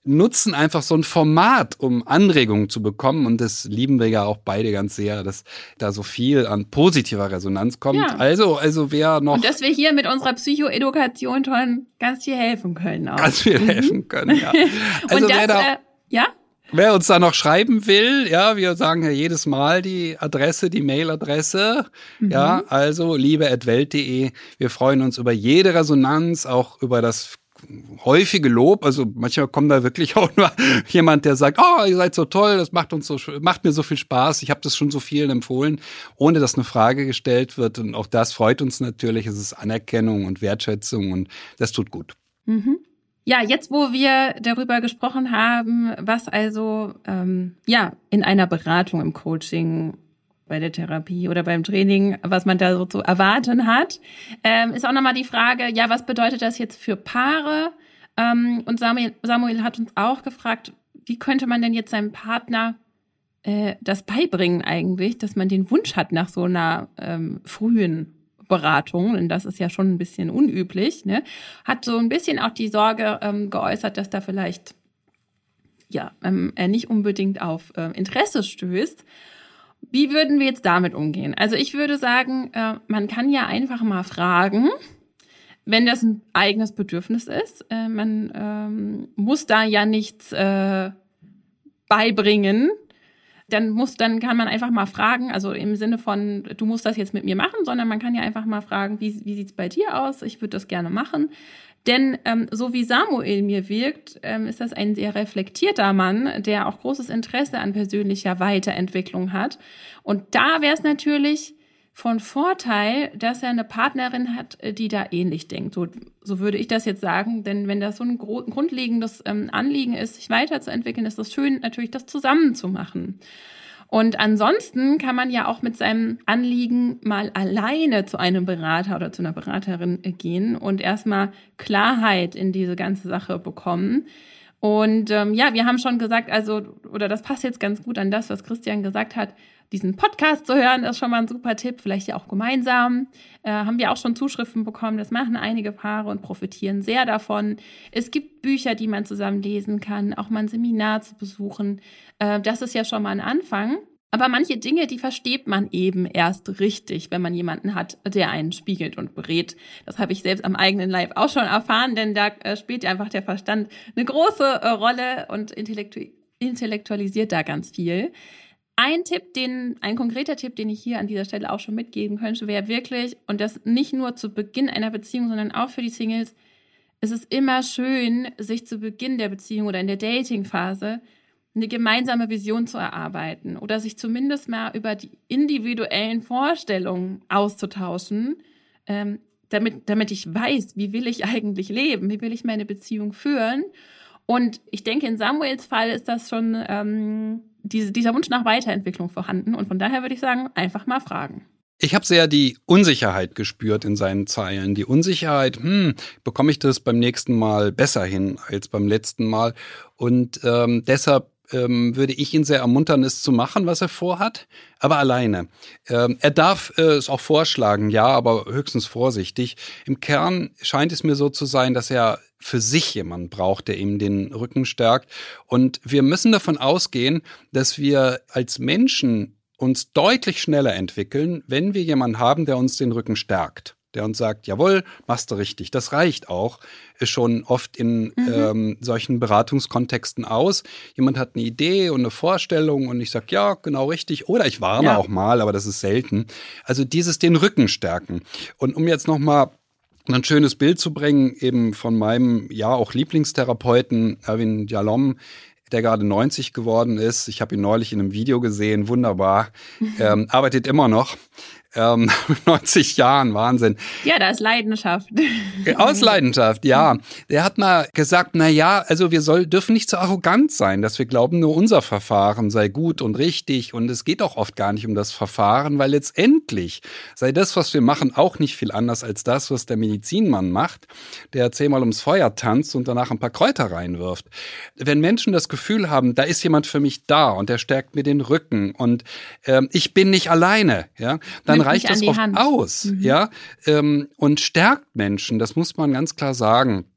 nutzen einfach so ein Format, um Anregungen zu bekommen. Und das lieben wir ja auch beide ganz sehr, dass da so viel an positiver Resonanz kommt. Ja. Also wer noch... Und dass wir hier mit unserer Psychoedukation schon ganz viel helfen können. Auch. Ganz viel helfen können, ja. Also und das, ja? Wer uns da noch schreiben will, ja, wir sagen ja jedes Mal die Adresse, die Mailadresse, ja, also liebe@welt.de. Wir freuen uns über jede Resonanz, auch über das häufige Lob. Also manchmal kommt da wirklich auch nur jemand, der sagt, oh, ihr seid so toll, das macht mir so viel Spaß, ich habe das schon so vielen empfohlen, ohne dass eine Frage gestellt wird. Und auch das freut uns natürlich. Es ist Anerkennung und Wertschätzung und das tut gut. Mhm. Ja, jetzt, wo wir darüber gesprochen haben, was also in einer Beratung, im Coaching, bei der Therapie oder beim Training, was man da so zu erwarten hat, ist auch nochmal die Frage, ja, was bedeutet das jetzt für Paare? Und Samuel hat uns auch gefragt, wie könnte man denn jetzt seinem Partner das beibringen eigentlich, dass man den Wunsch hat nach so einer frühen Beratung, denn das ist ja schon ein bisschen unüblich, ne? Hat so ein bisschen auch die Sorge geäußert, dass da vielleicht er nicht unbedingt auf Interesse stößt. Wie würden wir jetzt damit umgehen? Also ich würde sagen, man kann ja einfach mal fragen, wenn das ein eigenes Bedürfnis ist. Man muss da ja nichts beibringen. Dann kann man einfach mal fragen, also im Sinne von, du musst das jetzt mit mir machen, sondern man kann ja einfach mal fragen, wie sieht's bei dir aus? Ich würde das gerne machen. Denn so wie Samuel mir wirkt, ist das ein sehr reflektierter Mann, der auch großes Interesse an persönlicher Weiterentwicklung hat. Und da wäre es natürlich von Vorteil, dass er eine Partnerin hat, die da ähnlich denkt. So würde ich das jetzt sagen. Denn wenn das so ein grundlegendes Anliegen ist, sich weiterzuentwickeln, ist es schön, natürlich das zusammen zu machen. Und ansonsten kann man ja auch mit seinem Anliegen mal alleine zu einem Berater oder zu einer Beraterin gehen und erstmal Klarheit in diese ganze Sache bekommen. Und wir haben schon gesagt, das passt jetzt ganz gut an das, was Christian gesagt hat, diesen Podcast zu hören, ist schon mal ein super Tipp, vielleicht ja auch gemeinsam. Haben wir auch schon Zuschriften bekommen, das machen einige Paare und profitieren sehr davon. Es gibt Bücher, die man zusammen lesen kann, auch mal ein Seminar zu besuchen. Das ist ja schon mal ein Anfang. Aber manche Dinge, die versteht man eben erst richtig, wenn man jemanden hat, der einen spiegelt und berät. Das habe ich selbst am eigenen Leib auch schon erfahren, denn da spielt einfach der Verstand eine große Rolle und intellektualisiert da ganz viel. Ein konkreter Tipp, den ich hier an dieser Stelle auch schon mitgeben könnte, wäre wirklich, und das nicht nur zu Beginn einer Beziehung, sondern auch für die Singles, es ist immer schön, sich zu Beginn der Beziehung oder in der Dating-Phase eine gemeinsame Vision zu erarbeiten oder sich zumindest mal über die individuellen Vorstellungen auszutauschen, damit ich weiß, wie will ich eigentlich leben, wie will ich meine Beziehung führen. Und ich denke, in Samuels Fall ist das schon dieser Wunsch nach Weiterentwicklung vorhanden. Und von daher würde ich sagen, einfach mal fragen. Ich habe sehr die Unsicherheit gespürt in seinen Zeilen. Die Unsicherheit, bekomme ich das beim nächsten Mal besser hin als beim letzten Mal? Und deshalb würde ich ihn sehr ermuntern, es zu machen, was er vorhat, aber alleine. Er darf es auch vorschlagen, ja, aber höchstens vorsichtig. Im Kern scheint es mir so zu sein, dass er für sich jemanden braucht, der ihm den Rücken stärkt. Und wir müssen davon ausgehen, dass wir als Menschen uns deutlich schneller entwickeln, wenn wir jemanden haben, der uns den Rücken stärkt. Der uns sagt, jawohl, machst du richtig. Das reicht auch schon oft in solchen Beratungskontexten aus. Jemand hat eine Idee und eine Vorstellung und ich sag, ja, genau richtig. Oder ich warne auch mal, aber das ist selten. Also den Rücken stärken. Und um jetzt nochmal ein schönes Bild zu bringen, eben von meinem, auch Lieblingstherapeuten, Erwin Jalom, der gerade 90 geworden ist. Ich habe ihn neulich in einem Video gesehen, wunderbar. Arbeitet immer noch. 90 Jahren, Wahnsinn. Ja, da ist Leidenschaft. Aus Leidenschaft, ja. Der hat mal gesagt, also wir dürfen nicht so arrogant sein, dass wir glauben, nur unser Verfahren sei gut und richtig. Und es geht auch oft gar nicht um das Verfahren, weil letztendlich sei das, was wir machen, auch nicht viel anders als das, was der Medizinmann macht, der 10-mal ums Feuer tanzt und danach ein paar Kräuter reinwirft. Wenn Menschen das Gefühl haben, da ist jemand für mich da und der stärkt mir den Rücken und ich bin nicht alleine, ja, dann reicht das oft aus, und stärkt Menschen, das muss man ganz klar sagen.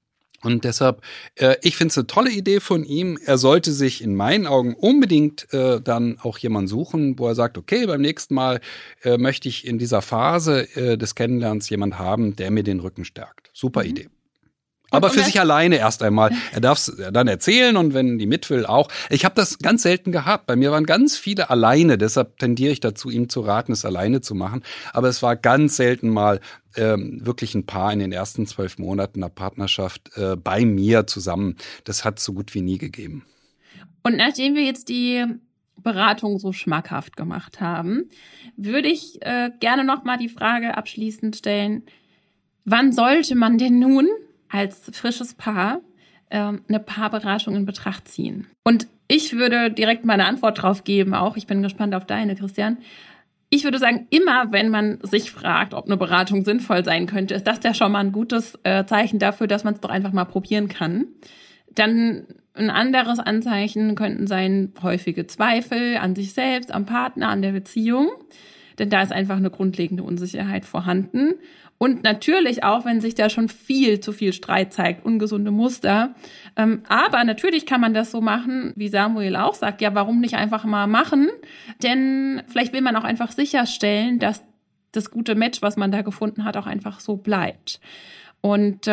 Und deshalb, ich finde es eine tolle Idee von ihm. Er sollte sich in meinen Augen unbedingt dann auch jemanden suchen, wo er sagt, okay, beim nächsten Mal möchte ich in dieser Phase des Kennenlernens jemanden haben, der mir den Rücken stärkt. Super Idee. Aber für sich alleine erst einmal. Er darf es dann erzählen und wenn die mit will auch. Ich habe das ganz selten gehabt. Bei mir waren ganz viele alleine. Deshalb tendiere ich dazu, ihm zu raten, es alleine zu machen. Aber es war ganz selten mal wirklich ein Paar in den ersten 12 Monaten der Partnerschaft bei mir zusammen. Das hat es so gut wie nie gegeben. Und nachdem wir jetzt die Beratung so schmackhaft gemacht haben, würde ich gerne noch mal die Frage abschließend stellen, wann sollte man denn nun als frisches Paar eine Paarberatung in Betracht ziehen? Und ich würde direkt meine Antwort drauf geben auch. Ich bin gespannt auf deine, Christian. Ich würde sagen, immer wenn man sich fragt, ob eine Beratung sinnvoll sein könnte, ist das ja schon mal ein gutes Zeichen dafür, dass man es doch einfach mal probieren kann. Dann ein anderes Anzeichen könnten sein häufige Zweifel an sich selbst, am Partner, an der Beziehung. Denn da ist einfach eine grundlegende Unsicherheit vorhanden. Und natürlich auch, wenn sich da schon viel zu viel Streit zeigt, ungesunde Muster. Aber natürlich kann man das so machen, wie Samuel auch sagt, ja, warum nicht einfach mal machen? Denn vielleicht will man auch einfach sicherstellen, dass das gute Match, was man da gefunden hat, auch einfach so bleibt. Und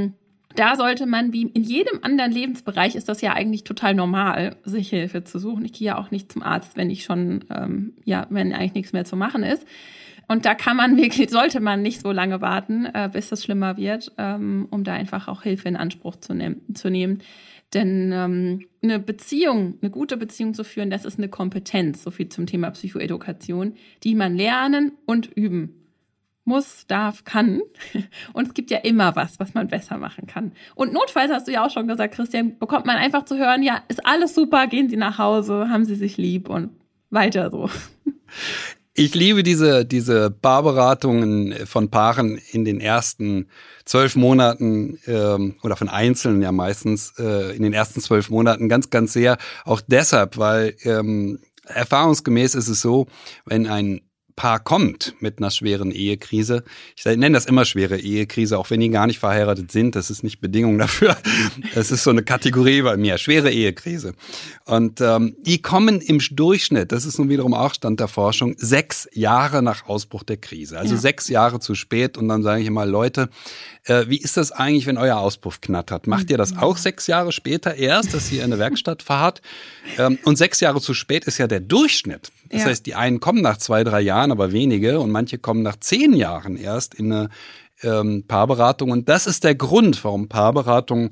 da sollte man, wie in jedem anderen Lebensbereich, ist das ja eigentlich total normal, sich Hilfe zu suchen. Ich gehe ja auch nicht zum Arzt, wenn ich schon, wenn eigentlich nichts mehr zu machen ist. Und da sollte man nicht so lange warten, bis es schlimmer wird, um da einfach auch Hilfe in Anspruch zu nehmen. Denn eine gute Beziehung zu führen, das ist eine Kompetenz, so viel zum Thema Psychoedukation, die man lernen und üben muss, darf, kann. Und es gibt ja immer was man besser machen kann. Und notfalls, hast du ja auch schon gesagt, Christian, bekommt man einfach zu hören, ja, ist alles super, gehen Sie nach Hause, haben Sie sich lieb und weiter so. Ich liebe diese Paarberatungen von Paaren in den ersten 12 Monaten oder von Einzelnen ja meistens in den ersten 12 Monaten ganz, ganz sehr. Auch deshalb, weil erfahrungsgemäß ist es so, wenn ein Paar kommt mit einer schweren Ehekrise. Ich nenne das immer schwere Ehekrise, auch wenn die gar nicht verheiratet sind. Das ist nicht Bedingung dafür. Das ist so eine Kategorie bei mir, schwere Ehekrise. Und die kommen im Durchschnitt, das ist nun wiederum auch Stand der Forschung, 6 Jahre nach Ausbruch der Krise. Also 6 Jahre zu spät. Und dann sage ich immer, Leute, wie ist das eigentlich, wenn euer Auspuff knattert? Macht ihr das auch 6 Jahre später erst, dass ihr in eine Werkstatt fahrt? Und 6 Jahre zu spät ist ja der Durchschnitt. Das heißt, die einen kommen nach 2, 3 Jahren, aber wenige. Und manche kommen nach 10 Jahren erst in eine Paarberatung. Und das ist der Grund, warum Paarberatungen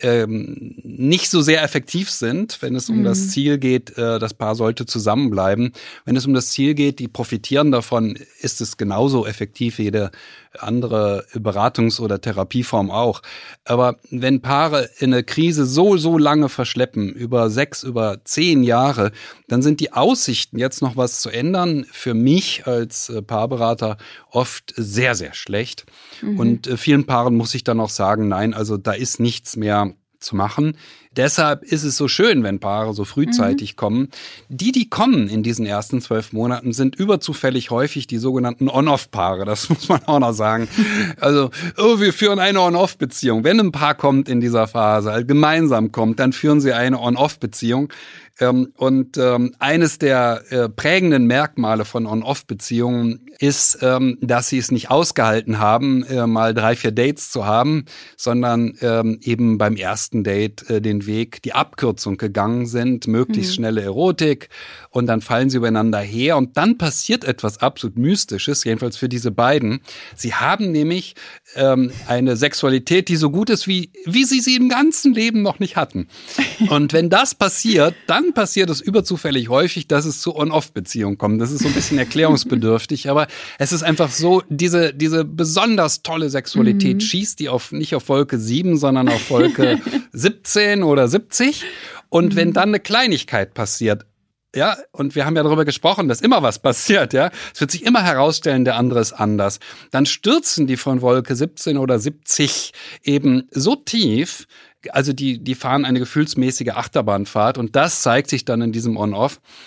nicht so sehr effektiv sind, wenn es um das Ziel geht, das Paar sollte zusammenbleiben. Wenn es um das Ziel geht, die profitieren davon, ist es genauso effektiv wie jede andere Beratungs- oder Therapieform auch. Aber wenn Paare in eine Krise so lange verschleppen, über 6, über 10 Jahre, dann sind die Aussichten, jetzt noch was zu ändern, für mich als Paarberater oft sehr, sehr schlecht. Und vielen Paaren muss ich dann auch sagen, nein, also da ist nichts mehr zu machen. Deshalb ist es so schön, wenn Paare so frühzeitig kommen. Die kommen in diesen ersten 12 Monaten, sind überzufällig häufig die sogenannten On-Off-Paare. Das muss man auch noch sagen. Also, wir führen eine On-Off-Beziehung. Wenn ein Paar kommt in dieser Phase, halt gemeinsam kommt, dann führen sie eine On-Off-Beziehung. Und eines der prägenden Merkmale von On-Off-Beziehungen ist, dass sie es nicht ausgehalten haben, mal 3, 4 Dates zu haben, sondern eben beim ersten Date den Weg, die Abkürzung gegangen sind, möglichst schnelle Erotik, und dann fallen sie übereinander her und dann passiert etwas absolut Mystisches, jedenfalls für diese beiden. Sie haben nämlich eine Sexualität, die so gut ist, wie sie im ganzen Leben noch nicht hatten. Und wenn das passiert, dann passiert es überzufällig häufig, dass es zu On-Off-Beziehungen kommt. Das ist so ein bisschen erklärungsbedürftig, aber es ist einfach so, diese besonders tolle Sexualität schießt die nicht auf Wolke 7, sondern auf Wolke 17 oder 70. Und wenn dann eine Kleinigkeit passiert, ja, und wir haben ja darüber gesprochen, dass immer was passiert, ja. Es wird sich immer herausstellen, der andere ist anders. Dann stürzen die von Wolke 17 oder 70 eben so tief, also die fahren eine gefühlsmäßige Achterbahnfahrt, und das zeigt sich dann in diesem On-Off,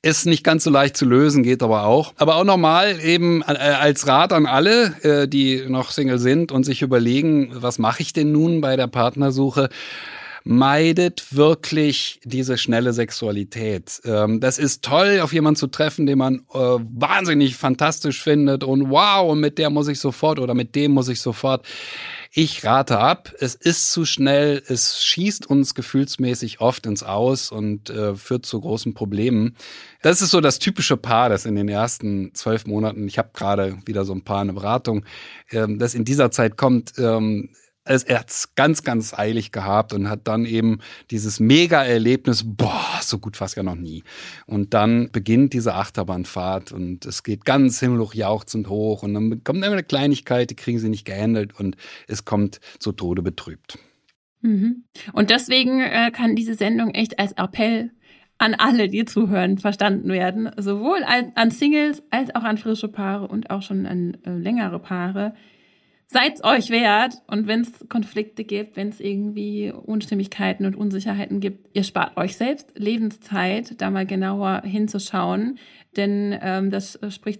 Ist nicht ganz so leicht zu lösen, geht aber auch. Aber auch nochmal eben als Rat an alle, die noch Single sind und sich überlegen, was mache ich denn nun bei der Partnersuche? Meidet wirklich diese schnelle Sexualität. Das ist toll, auf jemanden zu treffen, den man wahnsinnig fantastisch findet und wow, und mit der muss ich sofort oder mit dem muss ich sofort. Ich rate ab, es ist zu schnell, es schießt uns gefühlsmäßig oft ins Aus und führt zu großen Problemen. Das ist so das typische Paar, das in den ersten 12 Monaten, ich habe gerade wieder so ein Paar in der Beratung, das in dieser Zeit kommt, er hat's ganz, ganz eilig gehabt und hat dann eben dieses Mega-Erlebnis, so gut war's ja noch nie. Und dann beginnt diese Achterbahnfahrt und es geht ganz himmelhochjauchzend hoch und dann kommt immer eine Kleinigkeit, die kriegen sie nicht gehandelt und es kommt zu Tode betrübt. Mhm. Und deswegen kann diese Sendung echt als Appell an alle, die zuhören, verstanden werden. Sowohl an Singles als auch an frische Paare und auch schon an längere Paare. Seid's euch wert und wenn es Konflikte gibt, wenn es irgendwie Unstimmigkeiten und Unsicherheiten gibt, ihr spart euch selbst Lebenszeit, da mal genauer hinzuschauen, denn das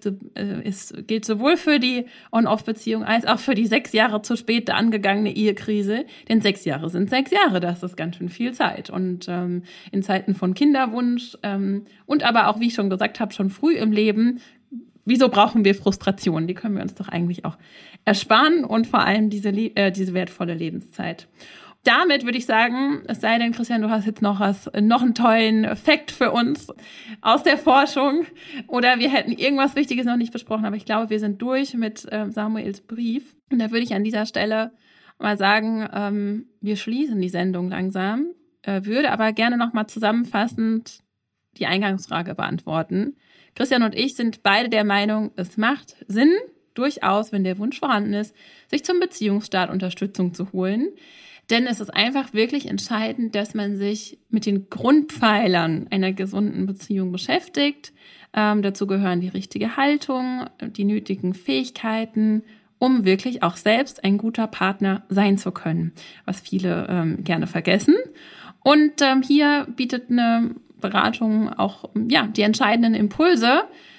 gilt sowohl für die On-Off-Beziehung als auch für die 6 Jahre zu spät angegangene Ehekrise, denn 6 Jahre sind 6 Jahre, das ist ganz schön viel Zeit und in Zeiten von Kinderwunsch und aber auch, wie ich schon gesagt habe, schon früh im Leben. Wieso brauchen wir Frustration? Die können wir uns doch eigentlich auch ersparen und vor allem diese wertvolle Lebenszeit. Damit würde ich sagen, es sei denn, Christian, du hast jetzt noch einen tollen Fact für uns aus der Forschung oder wir hätten irgendwas Wichtiges noch nicht besprochen, aber ich glaube, wir sind durch mit Samuels Brief. Und da würde ich an dieser Stelle mal sagen, wir schließen die Sendung langsam, würde aber gerne noch mal zusammenfassend die Eingangsfrage beantworten. Christian und ich sind beide der Meinung, es macht Sinn, durchaus, wenn der Wunsch vorhanden ist, sich zum Beziehungsstart Unterstützung zu holen. Denn es ist einfach wirklich entscheidend, dass man sich mit den Grundpfeilern einer gesunden Beziehung beschäftigt. Dazu gehören die richtige Haltung, die nötigen Fähigkeiten, um wirklich auch selbst ein guter Partner sein zu können, was viele gerne vergessen. Und hier bietet eine Beratung auch die entscheidenden Impulse.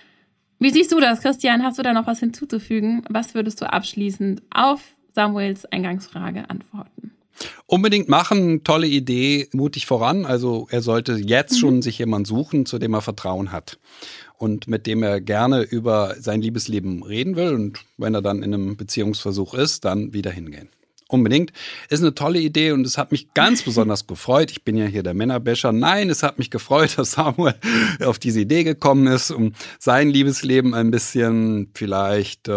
Wie siehst du das, Christian? Hast du da noch was hinzuzufügen? Was würdest du abschließend auf Samuels Eingangsfrage antworten? Unbedingt machen, tolle Idee, mutig voran. Also er sollte jetzt schon sich jemanden suchen, zu dem er Vertrauen hat und mit dem er gerne über sein Liebesleben reden will. Und wenn er dann in einem Beziehungsversuch ist, dann wieder hingehen. Unbedingt. Ist eine tolle Idee und es hat mich ganz besonders gefreut. Ich bin ja hier der Männerbäscher. Nein, es hat mich gefreut, dass Samuel auf diese Idee gekommen ist, um sein Liebesleben ein bisschen vielleicht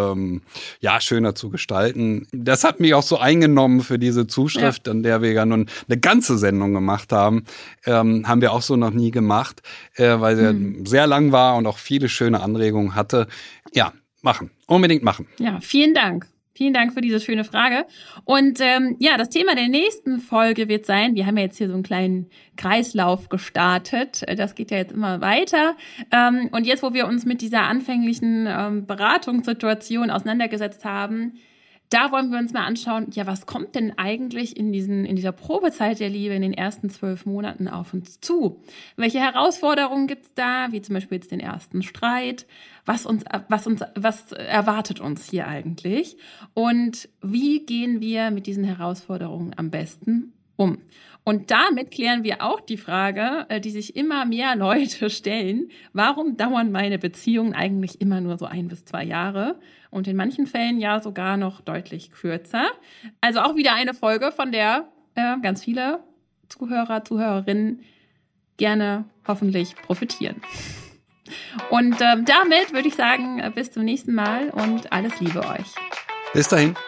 schöner zu gestalten. Das hat mich auch so eingenommen für diese Zuschrift, an der wir ja nun eine ganze Sendung gemacht haben. Haben wir auch so noch nie gemacht, weil sie sehr lang war und auch viele schöne Anregungen hatte. Ja, machen. Unbedingt machen. Ja, vielen Dank. Vielen Dank für diese schöne Frage. Und das Thema der nächsten Folge wird sein, wir haben ja jetzt hier so einen kleinen Kreislauf gestartet, das geht ja jetzt immer weiter. Und jetzt, wo wir uns mit dieser anfänglichen Beratungssituation auseinandergesetzt haben, da wollen wir uns mal anschauen, was kommt denn eigentlich in dieser Probezeit der Liebe in den ersten 12 Monaten auf uns zu? Welche Herausforderungen gibt's da, wie zum Beispiel jetzt den ersten Streit? Was erwartet uns hier eigentlich? Und wie gehen wir mit diesen Herausforderungen am besten um? Und damit klären wir auch die Frage, die sich immer mehr Leute stellen, warum dauern meine Beziehungen eigentlich immer nur so 1 bis 2 Jahre und in manchen Fällen ja sogar noch deutlich kürzer. Also auch wieder eine Folge, von der ganz viele Zuhörerinnen gerne hoffentlich profitieren. Und damit würde ich sagen, bis zum nächsten Mal und alles Liebe euch. Bis dahin.